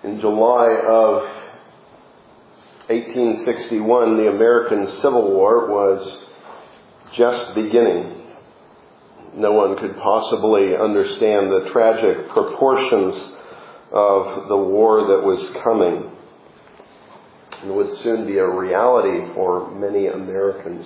In July of 1861, the American Civil War was just beginning. No one could possibly understand the tragic proportions of the war that was coming. It would soon be a reality for many Americans.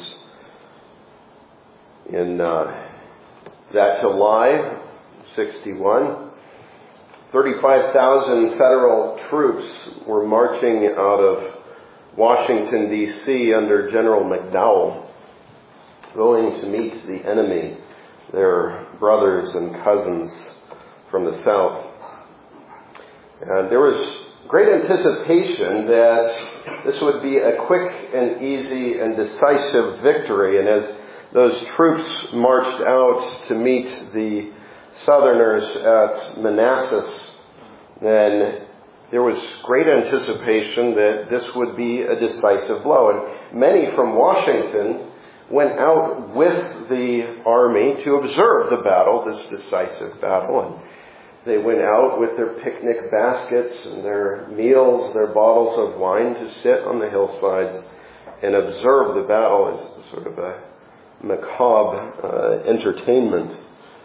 In that July, 61, 35,000 federal troops were marching out of Washington, D.C. under General McDowell, going to meet the enemy, their brothers and cousins from the South. And there was great anticipation that this would be a quick and easy and decisive victory. And as those troops marched out to meet the Southerners at Manassas, then there was great anticipation that this would be a decisive blow. And many from Washington went out with the army to observe the battle, this decisive battle. And they went out with their picnic baskets and their meals, their bottles of wine to sit on the hillsides and observe the battle as sort of a macabre entertainment.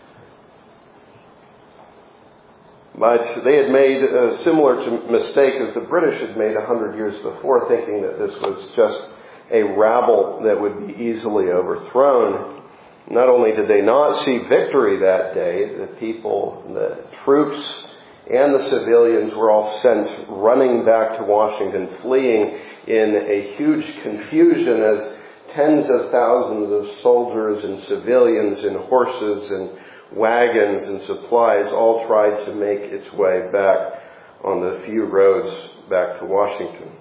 But they had made a similar mistake as the British had made 100 years before, thinking that this was just a rabble that would be easily overthrown. Not only did they not see victory that day, the people, the troops, and the civilians were all sent running back to Washington, fleeing in a huge confusion as tens of thousands of soldiers and civilians and horses and wagons and supplies all tried to make its way back on the few roads back to Washington.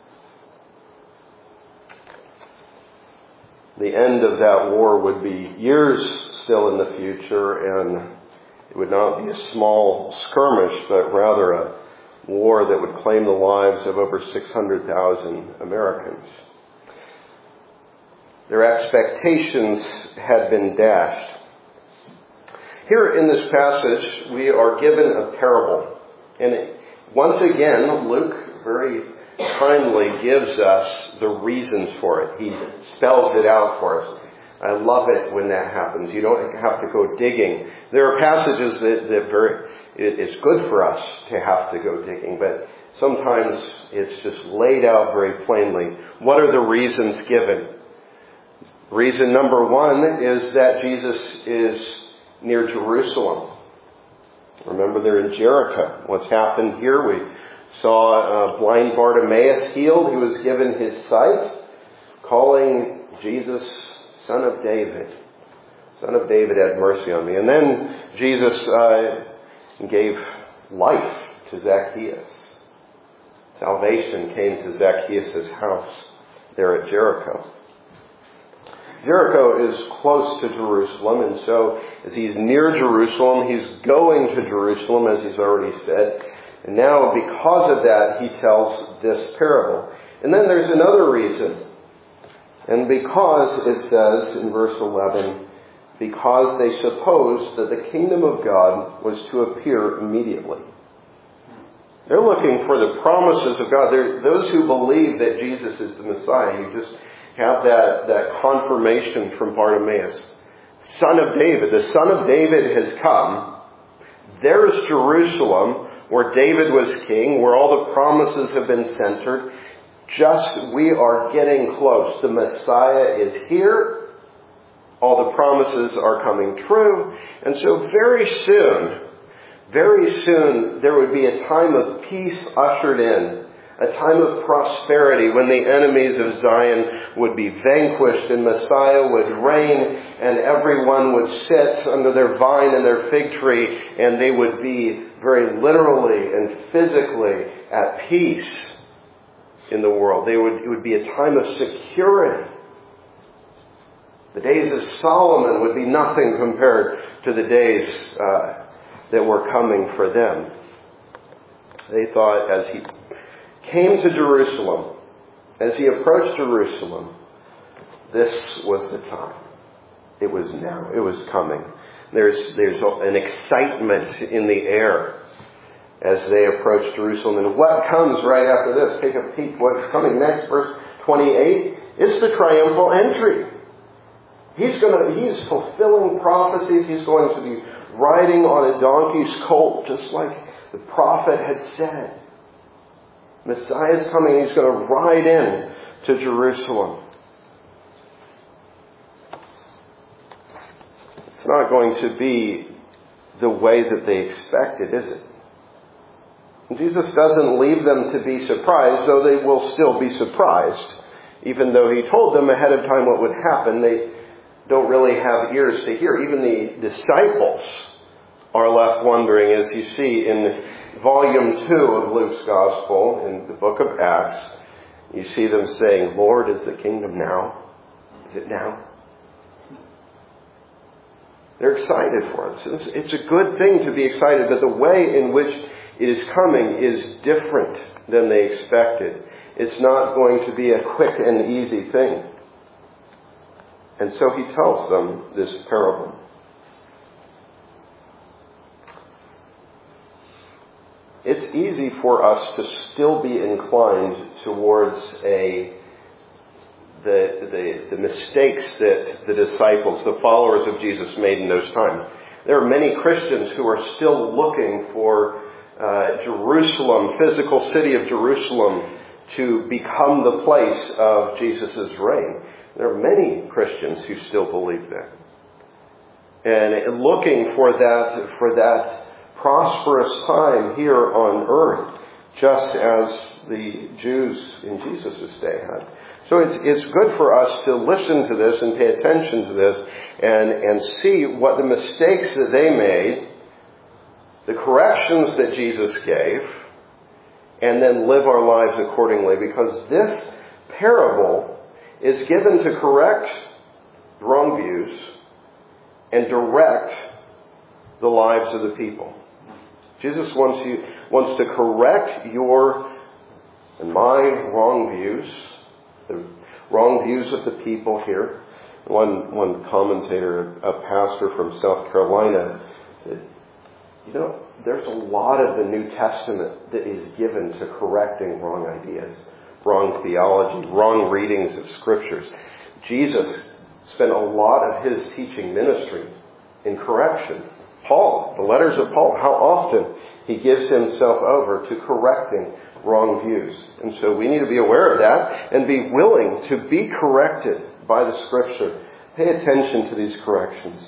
The end of that war would be years still in the future, and it would not be a small skirmish, but rather a war that would claim the lives of over 600,000 Americans. Their expectations had been dashed. Here in this passage, we are given a parable. And once again, Luke very kindly gives us the reasons for it. He spells it out for us. I love it when that happens. You don't have to go digging. There are passages it's good for us to have to go digging, but sometimes it's just laid out very plainly. What are the reasons given? Reason number one is that Jesus is near Jerusalem. Remember, they're in Jericho. What's happened here? We saw blind Bartimaeus healed. He was given his sight, calling Jesus, Son of David. Son of David, have mercy on me. And then Jesus gave life to Zacchaeus. Salvation came to Zacchaeus' house there at Jericho. Jericho is close to Jerusalem, and so as he's near Jerusalem, he's going to Jerusalem, as he's already said. And now, because of that, he tells this parable. And then there's another reason. And because, it says in verse 11, because they supposed that the kingdom of God was to appear immediately. They're looking for the promises of God. Those who believe that Jesus is the Messiah, you just have that confirmation from Bartimaeus. Son of David. The Son of David has come. There's Jerusalem, where David was king, where all the promises have been centered. Just, we are getting close. The Messiah is here. All the promises are coming true. And so very soon, there would be a time of peace ushered in. A time of prosperity when the enemies of Zion would be vanquished and Messiah would reign and everyone would sit under their vine and their fig tree and they would be very literally and physically at peace in the world. It would be a time of security. The days of Solomon would be nothing compared to the days that were coming for them. They thought as he came to Jerusalem, as he approached Jerusalem, this was the time. It was now. It was coming. There's an excitement in the air as they approach Jerusalem. And what comes right after this? Take a peek what's coming next, verse 28. It's the triumphal entry. He's fulfilling prophecies. He's going to be riding on a donkey's colt, just like the prophet had said. Messiah's coming. He's going to ride in to Jerusalem. It's not going to be the way that they expected, is it? And Jesus doesn't leave them to be surprised, though they will still be surprised. Even though he told them ahead of time what would happen, they don't really have ears to hear. Even the disciples are left wondering, as you see in volume 2 of Luke's Gospel, in the book of Acts, you see them saying, Lord, is the kingdom now? Is it now? They're excited for it. It's a good thing to be excited, but the way in which it is coming is different than they expected. It's not going to be a quick and easy thing. And so he tells them this parable. It's easy for us to still be inclined towards the mistakes that the disciples, the followers of Jesus, made in those times. There are many Christians who are still looking for Jerusalem, physical city of Jerusalem, to become the place of Jesus' reign. There are many Christians who still believe that. And looking for that prosperous time here on earth, just as the Jews in Jesus' day had. So it's good for us to listen to this and pay attention to this and see what the mistakes that they made, the corrections that Jesus gave, and then live our lives accordingly. Because this parable is given to correct wrong views and direct the lives of the people. Jesus wants to correct your and my wrong views, the wrong views of the people here. One commentator, a pastor from South Carolina, said, there's a lot of the New Testament that is given to correcting wrong ideas, wrong theology, wrong readings of Scriptures. Jesus spent a lot of his teaching ministry in correction. Paul, the letters of Paul, how often he gives himself over to correcting wrong views. And so we need to be aware of that and be willing to be corrected by the Scripture. Pay attention to these corrections.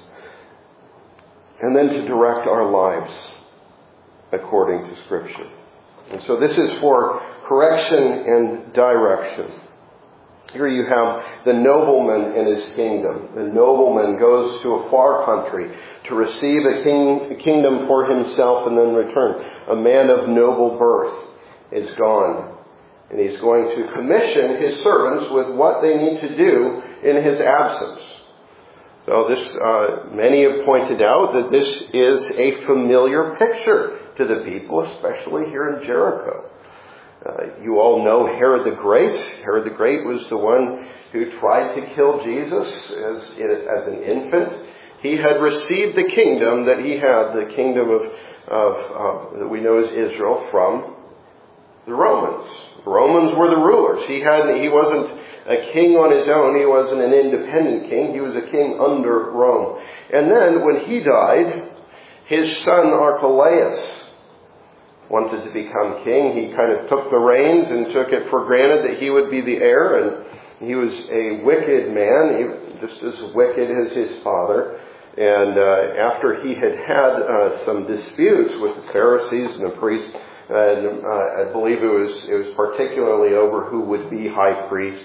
And then to direct our lives according to Scripture. And so this is for correction and direction. Here you have the nobleman in his kingdom. The nobleman goes to a far country to receive a kingdom for himself and then return. A man of noble birth is gone. And he's going to commission his servants with what they need to do in his absence. So many have pointed out that this is a familiar picture to the people, especially here in Jericho. You all know Herod the Great. Herod the Great was the one who tried to kill Jesus as an infant. He had received the kingdom that he had, the kingdom of that we know as Israel, from the Romans. The Romans were the rulers. He wasn't a king on his own. He wasn't an independent king. He was a king under Rome. And then when he died, his son Archelaus wanted to become king. He kind of took the reins and took it for granted that he would be the heir. And he was a wicked man, just as wicked as his father. And after he had some disputes with the Pharisees and the priests, and I believe it was particularly over who would be high priest,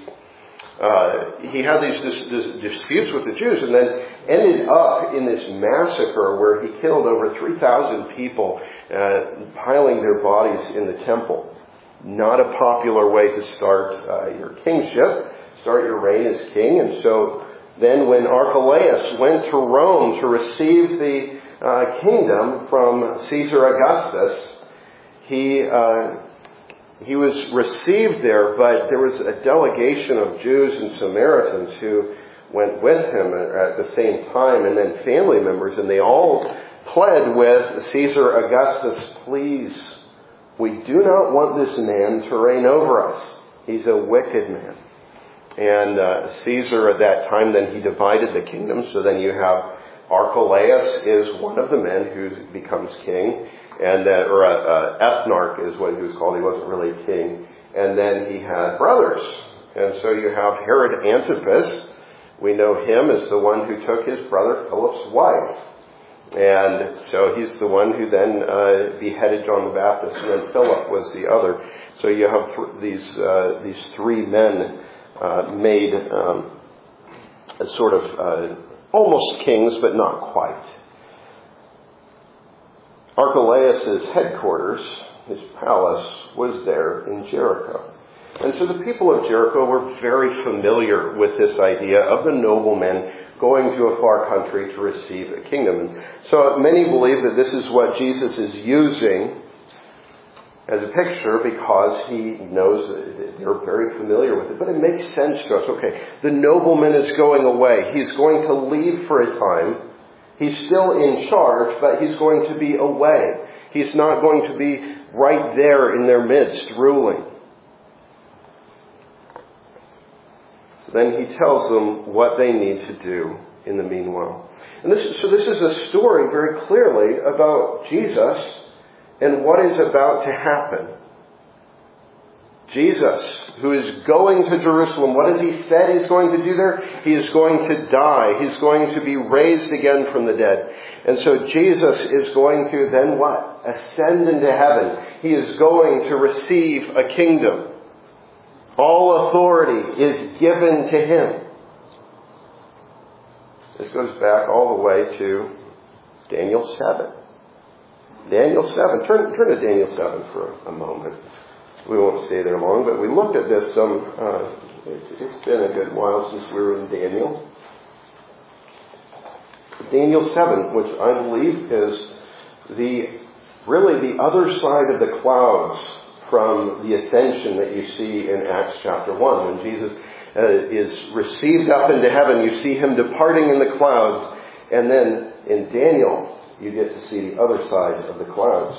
he had these disputes with the Jews, and then ended up in this massacre where he killed over 3,000 people, piling their bodies in the temple. Not a popular way to start your kingship, start your reign as king. And so then when Archelaus went to Rome to receive the kingdom from Caesar Augustus, he was received there, but there was a delegation of Jews and Samaritans who went with him at the same time, and then family members, and they all pled with Caesar Augustus, please We do not want this man to reign over us. He's a wicked man. And Caesar at that time, then he divided the kingdom. So then you have Archelaus is one of the men who becomes king. And or ethnarch is what he was called. He wasn't really a king. And then he had brothers. And so you have Herod Antipas. We know him as the one who took his brother Philip's wife. And so he's the one who then beheaded John the Baptist, and then Philip was the other. So you have these three men made as sort of almost kings, but not quite. Archelaus' headquarters, his palace, was there in Jericho. And so the people of Jericho were very familiar with this idea of the nobleman going to a far country to receive a kingdom. And so many believe that this is what Jesus is using as a picture because he knows that they're very familiar with it. But it makes sense to us. Okay, the nobleman is going away. He's going to leave for a time. He's still in charge, but he's going to be away. He's not going to be right there in their midst ruling. Then he tells them what they need to do in the meanwhile. And this is a story very clearly about Jesus and what is about to happen. Jesus, who is going to Jerusalem, what has he said he's going to do there? He is going to die. He's going to be raised again from the dead. And so Jesus is going to then what? Ascend into heaven. He is going to receive a kingdom. All authority is given to him. This goes back all the way to Daniel 7. Daniel 7. Turn to Daniel 7 for a moment. We won't stay there long, but we looked at this it's been a good while since we were in Daniel. Daniel 7, which I believe is really the other side of the clouds from the ascension that you see in Acts chapter 1. When Jesus is received up into heaven, you see him departing in the clouds. And then in Daniel, you get to see the other side of the clouds.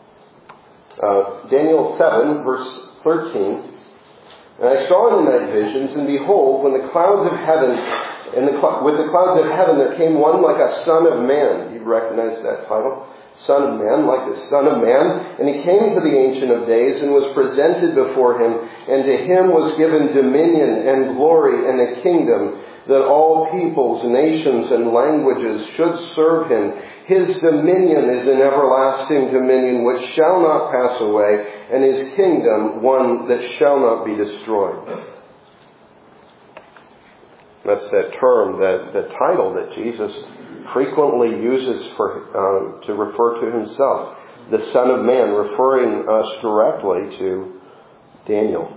Daniel 7, verse 13. And I saw in the night visions, and behold, with the clouds of heaven there came one like a son of man. You recognize that title? Son of Man, like the Son of Man. And he came to the Ancient of Days and was presented before him. And to him was given dominion and glory and a kingdom, that all peoples, nations, and languages should serve him. His dominion is an everlasting dominion which shall not pass away, and his kingdom one that shall not be destroyed. That's that term, the title that Jesus frequently uses to refer to himself. The Son of Man, referring us directly to Daniel.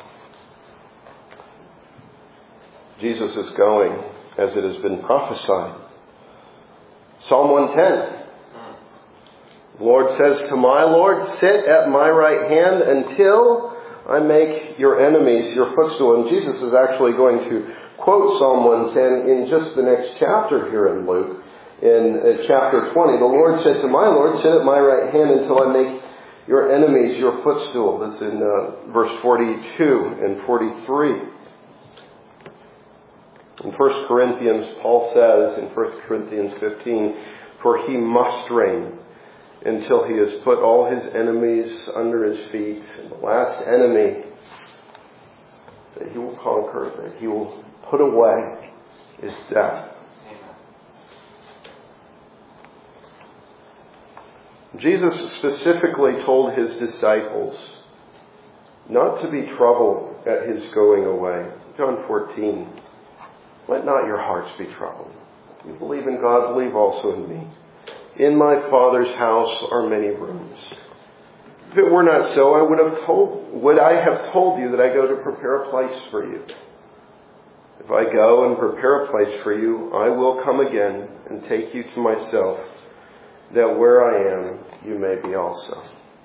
Jesus is going as it has been prophesied. Psalm 110. The Lord says to my Lord, sit at my right hand until I make your enemies your footstool. And Jesus is actually going to quote Psalm 110 in just the next chapter here in Luke. In chapter 20, the Lord said to my Lord, sit at my right hand until I make your enemies your footstool. That's in verse 42 and 43. In 1 Corinthians, Paul says in 1 Corinthians 15, for he must reign until he has put all his enemies under his feet. And the last enemy that he will conquer, that he will put away, is death. Jesus specifically told his disciples not to be troubled at his going away. John 14, let not your hearts be troubled. You believe in God, believe also in me. In my Father's house are many rooms. If it were not so, would I have told you that I go to prepare a place for you? If I go and prepare a place for you, I will come again and take you to myself, that where I am, you may be also.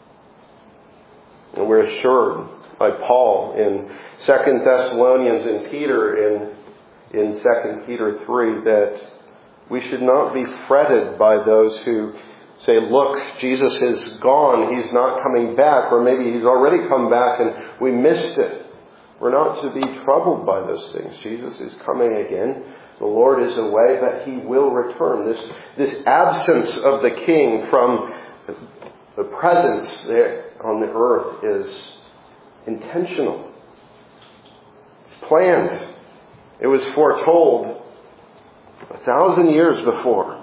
And we're assured by Paul in 2 Thessalonians and Peter in 2 Peter 3 that we should not be fretted by those who say, look, Jesus is gone, he's not coming back, or maybe he's already come back and we missed it. We're not to be troubled by those things. Jesus is coming again. The Lord is away, but he will return. This absence of the king from the presence there on the earth is intentional. It's planned. It was foretold 1,000 years before.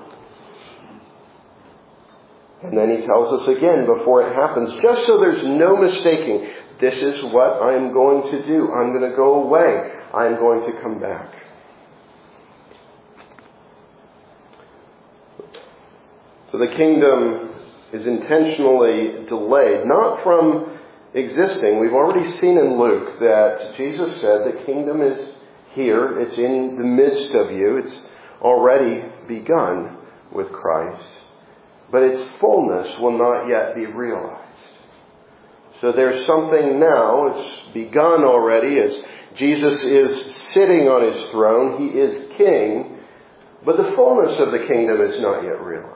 And then he tells us again before it happens, just so there's no mistaking, this is what I'm going to do. I'm going to go away. I'm going to come back. So the kingdom is intentionally delayed, not from existing. We've already seen in Luke that Jesus said the kingdom is here. It's in the midst of you. It's already begun with Christ. But its fullness will not yet be realized. So there's something now. It's begun already as Jesus is sitting on his throne. He is king. But the fullness of the kingdom is not yet realized.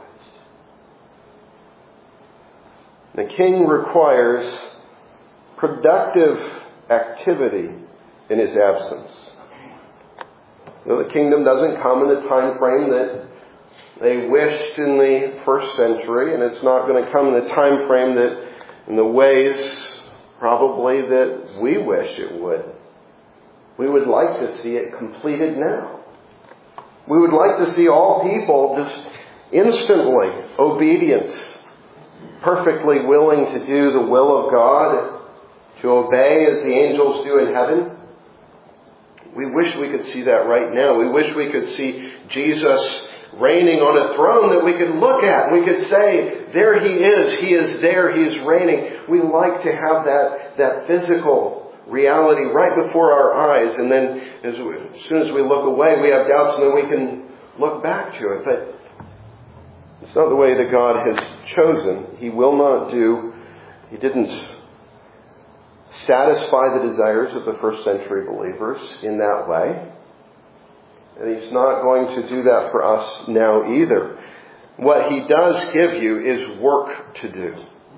The king requires productive activity in his absence. The kingdom doesn't come in the time frame that they wished in the first century, and it's not going to come in the time frame that, in the ways probably that we wish it would. We would like to see it completed now. We would like to see all people just instantly obedient, perfectly willing to do the will of God, to obey as the angels do in heaven. We wish we could see that right now. We wish we could see Jesus reigning on a throne that we could look at. We could say, there he is there, he is reigning. We like to have that physical reality right before our eyes. And then as soon as we look away, we have doubts and then we can look back to it. But it's not the way that God has chosen. He will not do, he didn't satisfy the desires of the first century believers in that way. And he's not going to do that for us now either. What he does give you is work to do.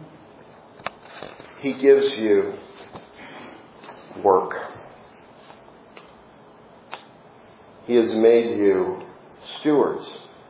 He gives you work. He has made you stewards.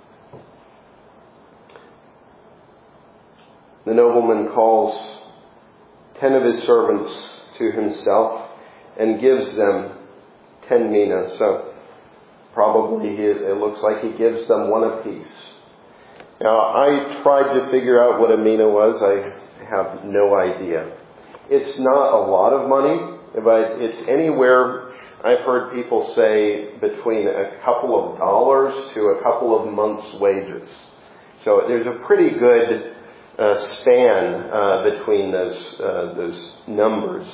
The nobleman calls 10 of his servants to himself and gives them 10 minas. So probably it looks like he gives them one apiece. Now, I tried to figure out what a mina was. I have no idea. It's not a lot of money, but it's anywhere, I've heard people say, between a couple of dollars to a couple of months' wages. So there's a pretty good span between those numbers.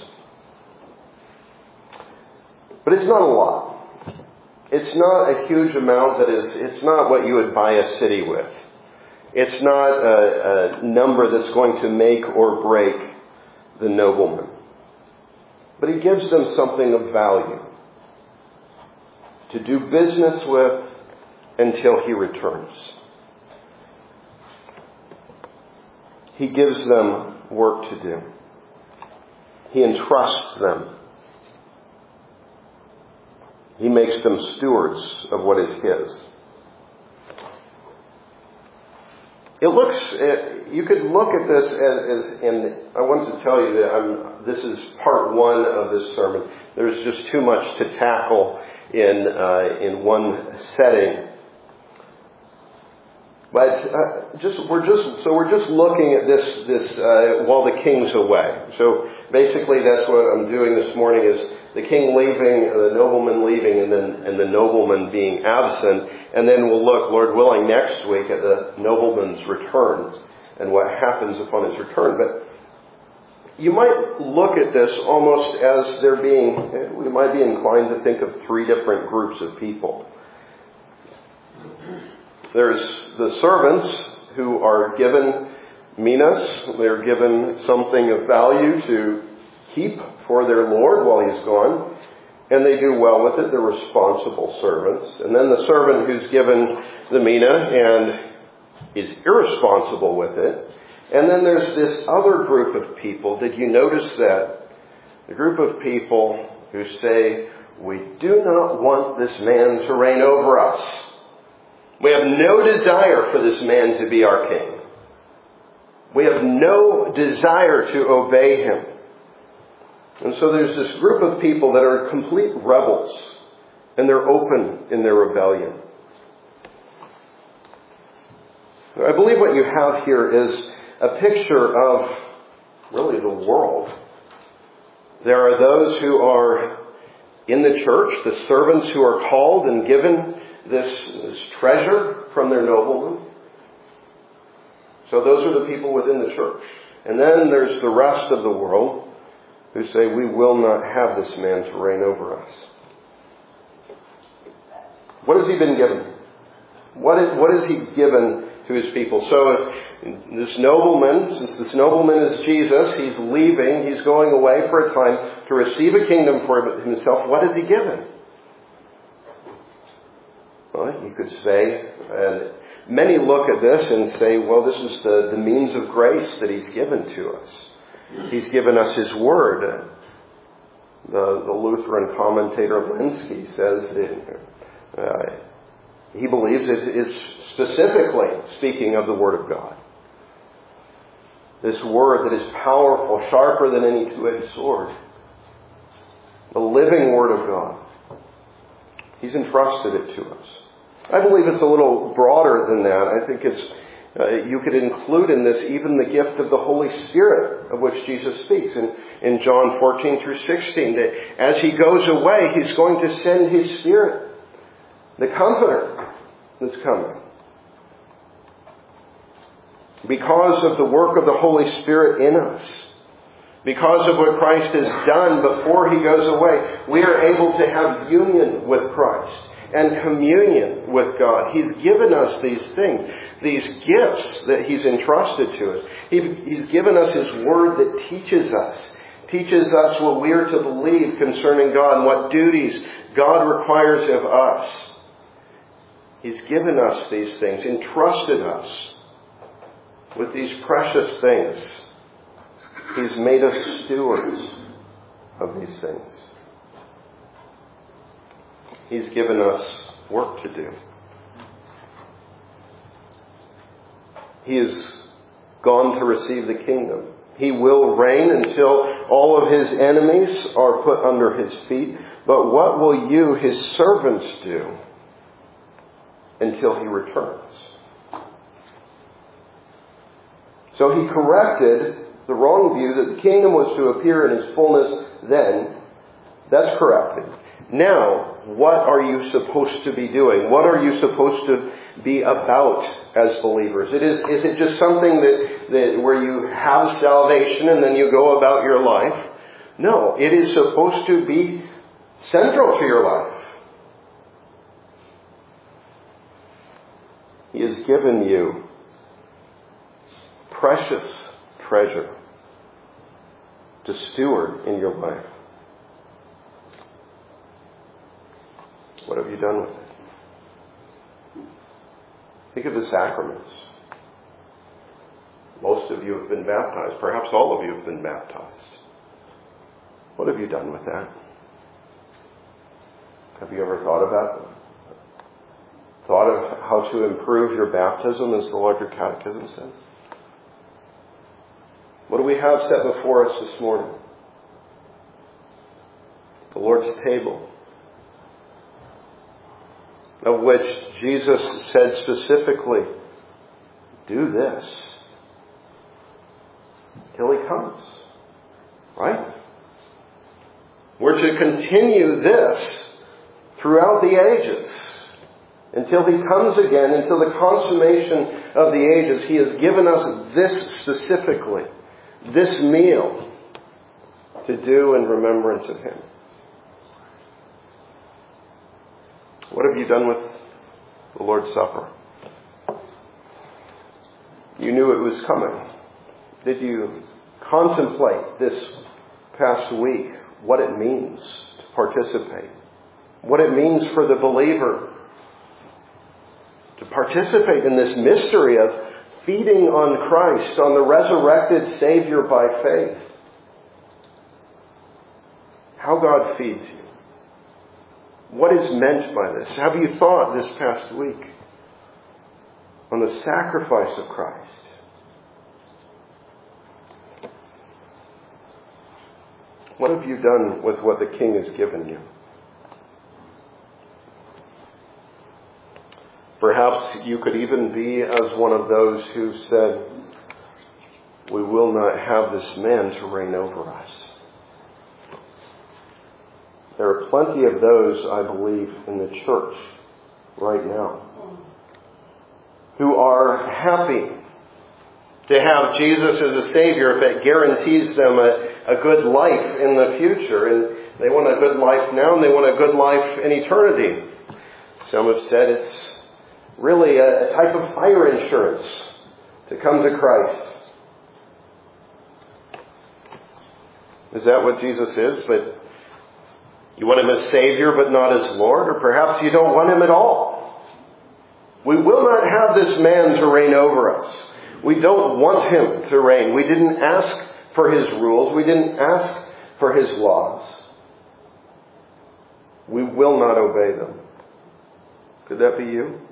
But it's not a lot. It's not a huge amount it's not what you would buy a city with. It's not a number that's going to make or break the nobleman. But he gives them something of value to do business with until he returns. He gives them work to do. He entrusts them. He makes them stewards of what is his. You could look at this as, and I want to tell you that this is part one of this sermon. There's just too much to tackle in one setting. But we're just looking at this while the king's away. So basically, that's what I'm doing this morning is the king leaving, the nobleman leaving, and the nobleman being absent. And then we'll look, Lord willing, next week at the nobleman's return and what happens upon his return. But you might look at this almost as we might be inclined to think of three different groups of people. There's the servants who are given minas. They're given something of value to keep for their Lord while he's gone. And they do well with it. They're responsible servants. And then the servant who's given the mina and is irresponsible with it. And then there's this other group of people. Did you notice that? The group of people who say, we do not want this man to reign over us. We have no desire for this man to be our king. We have no desire to obey him. And so there's this group of people that are complete rebels, and they're open in their rebellion. I believe what you have here is a picture of really the world. There are those who are in the church, the servants who are called and given this treasure from their nobleman. So those are the people within the church. And then there's the rest of the world who say, we will not have this man to reign over us. What has he been given? What is he given to his people? So this nobleman, since this nobleman is Jesus, he's leaving, he's going away for a time to receive a kingdom for himself. What is he given? Well, you could say, and many look at this and say, well, this is the means of grace that he's given to us. He's given us his word. The Lutheran commentator Lenski says that he believes it is specifically speaking of the Word of God. This Word that is powerful, sharper than any two-edged sword. The living Word of God. He's entrusted it to us. I believe it's a little broader than that. I think it's you could include in this even the gift of the Holy Spirit of which Jesus speaks in John 14 through 16. That as he goes away, he's going to send his Spirit. The Comforter that's coming. Because of the work of the Holy Spirit in us, because of what Christ has done before he goes away, we are able to have union with Christ and communion with God. He's given us these things, these gifts that he's entrusted to us. He's given us his word that teaches us what we are to believe concerning God and what duties God requires of us. He's given us these things, entrusted us with these precious things. He's made us stewards of these things. He's given us work to do. He has gone to receive the kingdom. He will reign until all of his enemies are put under his feet. But what will you, his servants, do until he returns? So he corrected the wrong view that the kingdom was to appear in its fullness then. That's corrected. Now, what are you supposed to be doing? What are you supposed to be about as believers? Is it just something that where you have salvation and then you go about your life? No, it is supposed to be central to your life. He has given you precious treasure to steward in your life. What have you done with it? Think of the sacraments. Most of you have been baptized. Perhaps all of you have been baptized. What have you done with that? Have you ever thought about them? Thought of how to improve your baptism, as the larger catechism says? What do we have set before us this morning? The Lord's table, of which Jesus said specifically, do this till he comes. Right? We're to continue this throughout the ages. Until he comes again, until the consummation of the ages, he has given us this specifically, this meal, to do in remembrance of him. What have you done with the Lord's Supper? You knew it was coming. Did you contemplate this past week what it means to participate? What it means for the believer to participate in this mystery of feeding on Christ, on the resurrected Savior by faith. How God feeds you. What is meant by this? Have you thought this past week on the sacrifice of Christ? What have you done with what the King has given you? Perhaps you could even be as one of those who said, "We will not have this man to reign over us." There are plenty of those, I believe, in the church right now who are happy to have Jesus as a Savior if it guarantees them a good life in the future. And they want a good life now, and they want a good life in eternity. Some have said it's really a type of fire insurance to come to Christ. Is that what Jesus is? But you want Him as Savior but not as Lord? Or perhaps you don't want Him at all. We will not have this man to reign over us. We don't want Him to reign. We didn't ask for His rules. We didn't ask for His laws. We will not obey them. Could that be you?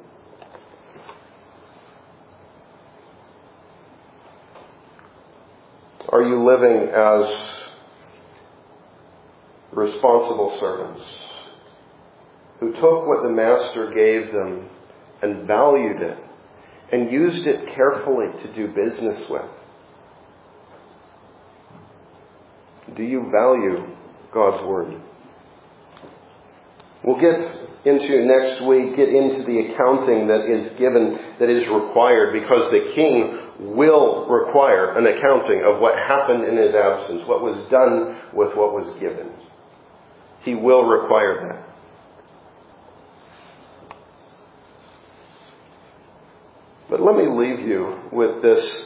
Are you living as responsible servants who took what the Master gave them and valued it and used it carefully to do business with? Do you value God's Word? We'll get into next week, get into the accounting that is given, that is required, because the King will require an accounting of what happened in His absence, what was done with what was given. He will require that. But let me leave you with this.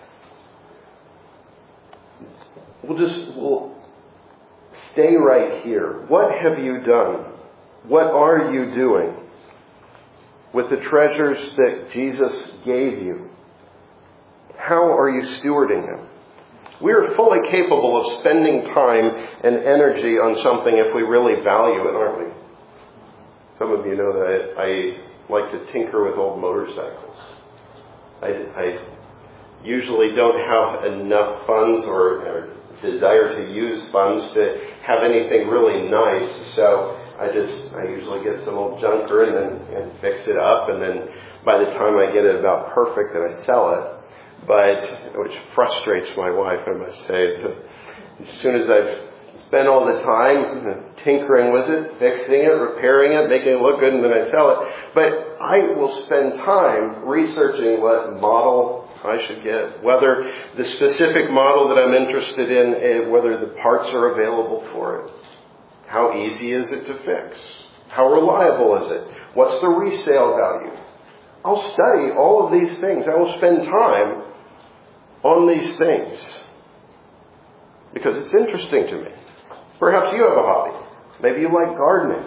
We'll stay right here. What have you done? What are you doing with the treasures that Jesus gave you? How are you stewarding them? We are fully capable of spending time and energy on something if we really value it, aren't we? Some of you know that I like to tinker with old motorcycles. I usually don't have enough funds or desire to use funds to have anything really nice, so I usually get some old junker and fix it up, and then by the time I get it about perfect, then I sell it. Which frustrates my wife, I must say. As soon as I've spent all the time tinkering with it, fixing it, repairing it, making it look good, and then I sell it. But I will spend time researching what model I should get, whether the specific model that I'm interested in, whether the parts are available for it. How easy is it to fix? How reliable is it? What's the resale value? I'll study all of these things. I will spend time on these things because it's interesting to me. Perhaps you have a hobby. Maybe you like gardening.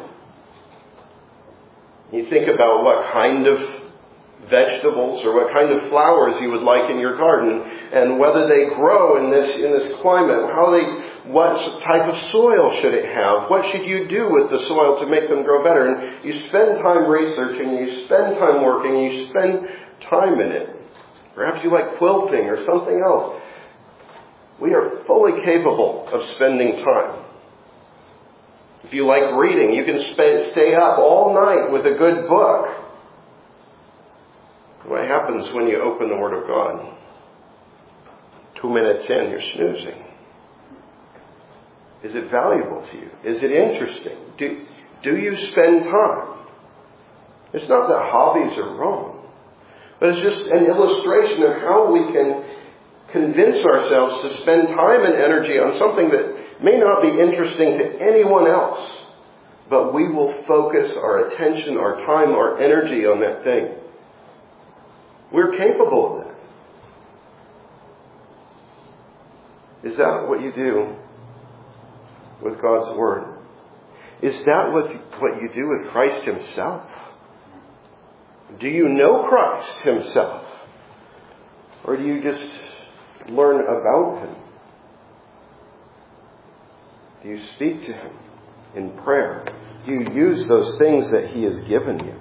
You think about what kind of vegetables or what kind of flowers you would like in your garden, and whether they grow in this climate, what type of soil should it have, what should you do with the soil to make them grow better. And you spend time researching, you spend time working, you spend time in it. Perhaps you like quilting or something else. We are fully capable of spending time. If you like reading, you can stay up all night with a good book. What happens when you open the Word of God? 2 minutes in, you're snoozing. Is it valuable to you? Is it interesting? Do you spend time? It's not that hobbies are wrong, but it's just an illustration of how we can convince ourselves to spend time and energy on something that may not be interesting to anyone else, but we will focus our attention, our time, our energy on that thing. We're capable of that. Is that what you do with God's Word? Is that what you do with Christ Himself? Do you know Christ himself? Or do you just learn about him? Do you speak to him in prayer? Do you use those things that he has given you?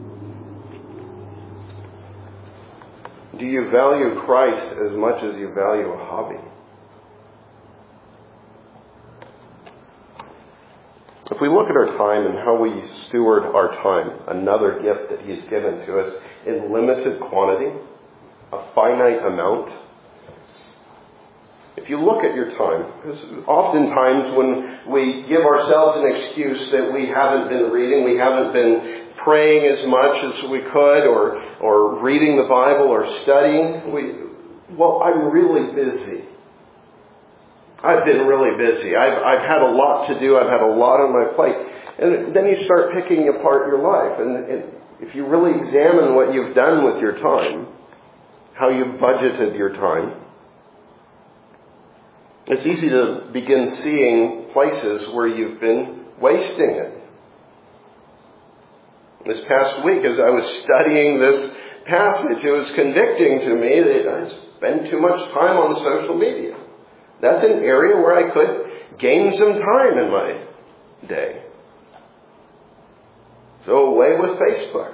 Do you value Christ as much as you value a hobby? If we look at our time and how we steward our time, another gift that he's given to us in limited quantity, a finite amount. If you look at your time, because oftentimes when we give ourselves an excuse that we haven't been reading, we haven't been praying as much as we could, or reading the Bible or studying, I'm really busy. I've been really busy. I've had a lot to do. I've had a lot on my plate. And then you start picking apart your life. And if you really examine what you've done with your time, how you've budgeted your time, it's easy to begin seeing places where you've been wasting it. This past week, as I was studying this passage, it was convicting to me that I spend too much time on social media. That's an area where I could gain some time in my day. So away with Facebook.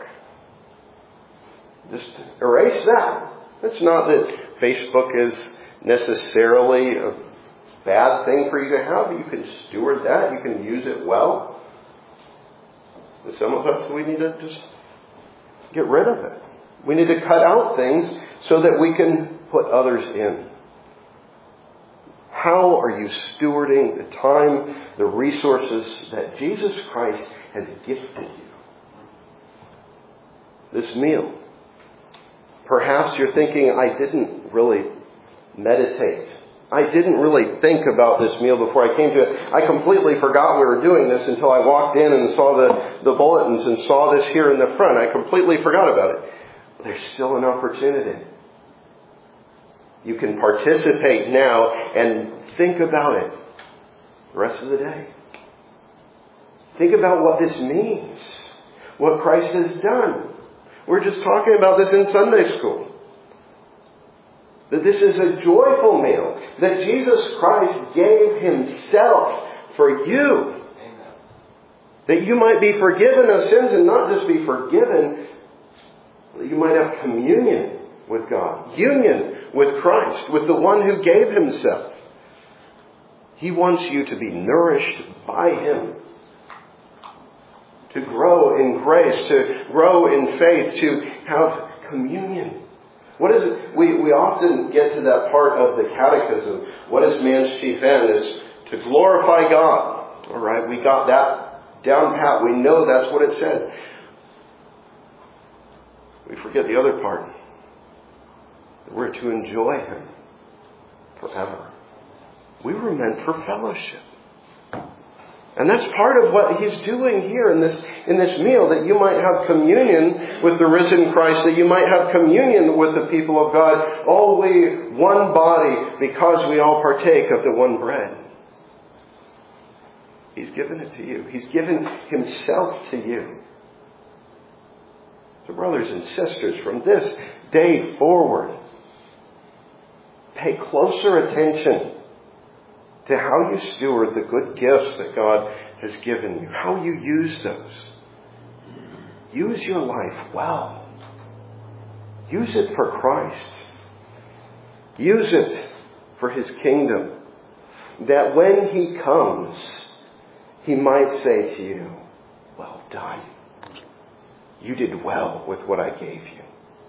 Just erase that. It's not that Facebook is necessarily a bad thing for you to have. You can steward that. You can use it well. But some of us, we need to just get rid of it. We need to cut out things so that we can put others in. How are you stewarding the time, the resources that Jesus Christ has gifted you? This meal. Perhaps you're thinking, I didn't really meditate. I didn't really think about this meal before I came to it. I completely forgot we were doing this until I walked in and saw the bulletins and saw this here in the front. I completely forgot about it. There's still an opportunity. You can participate now and think about it the rest of the day. Think about what this means. What Christ has done. We're just talking about this in Sunday school. That this is a joyful meal. That Jesus Christ gave himself for you. Amen. That you might be forgiven of sins, and not just be forgiven, that you might have communion with God. Union with Christ, with the one who gave himself. He wants you to be nourished by him. To grow in grace, to grow in faith, to have communion. What is it? We often get to that part of the catechism. What is man's chief end? Is to glorify God. All right, we got that down pat. We know that's what it says. We forget the other part. We're to enjoy him forever. We were meant for fellowship. And that's part of what he's doing here in this meal, that you might have communion with the risen Christ, that you might have communion with the people of God, all we one body, because we all partake of the one bread. He's given it to you. He's given himself to you. So brothers and sisters, from this day forward, pay closer attention to how you steward the good gifts that God has given you. How you use those. Use your life well. Use it for Christ. Use it for his kingdom. That when he comes, he might say to you, well done. You did well with what I gave you.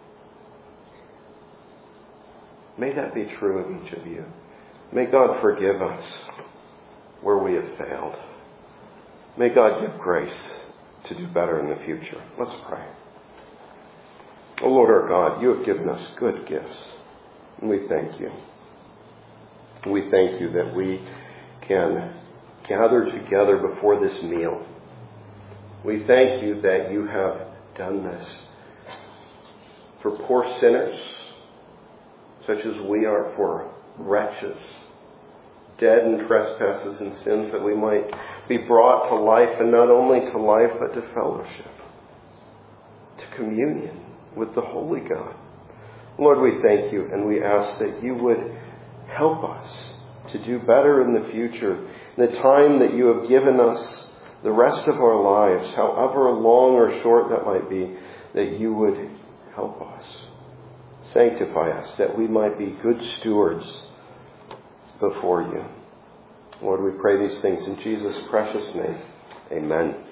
May that be true of each of you. May God forgive us where we have failed. May God give grace to do better in the future. Let's pray. Oh Lord our God, you have given us good gifts. And we thank you. We thank you that we can gather together before this meal. We thank you that you have done this for poor sinners, such as we are, for wretches, dead in trespasses and sins, that we might be brought to life, and not only to life, but to fellowship, to communion with the Holy God. Lord, we thank you and we ask that you would help us to do better in the future. The time that you have given us, the rest of our lives, however long or short that might be, that you would help us. Sanctify us, that we might be good stewards before you. Lord, we pray these things in Jesus' precious name. Amen.